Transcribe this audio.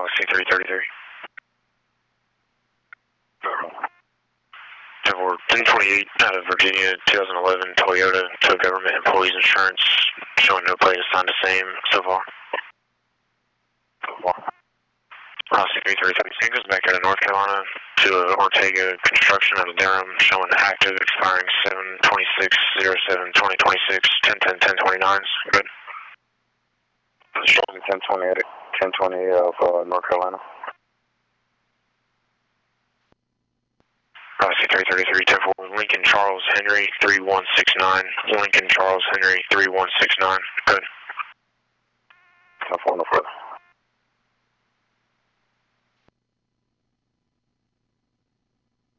Galaxy 333. 1028 out of Virginia, 2011 Toyota to government employees insurance, showing no plate assigned to same so far. Galaxy 333. It goes back out of North Carolina to Ortega Construction out of Durham, showing active, expiring 7/26/07/2026, 10/10/10/29. Good. Showing 10/20 of North Carolina. Galaxy 333, 10-4, Lincoln Charles Henry 3169. Lincoln Charles Henry 3169. Good. 10-4, no further.